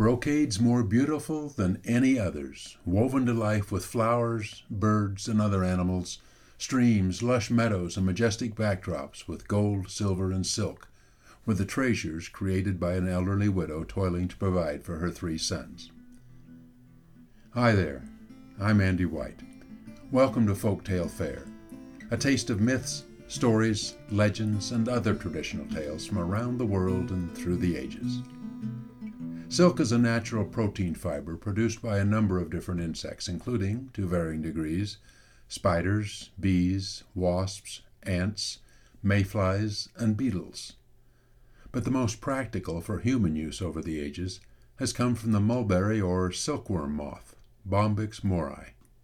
Brocades more beautiful than any others, woven to life with flowers, birds, and other animals, streams, lush meadows, and majestic backdrops with gold, silver, and silk, were the treasures created by an elderly widow toiling to provide for her 3 sons. Hi there, I'm Andy White. Welcome to Folktale Fare, a taste of myths, stories, legends, and other traditional tales from around the world and through the ages. Silk is a natural protein fiber produced by a number of different insects, including, to varying degrees, spiders, bees, wasps, ants, mayflies, and beetles. But the most practical for human use over the ages has come from the mulberry or silkworm moth, Bombyx mori.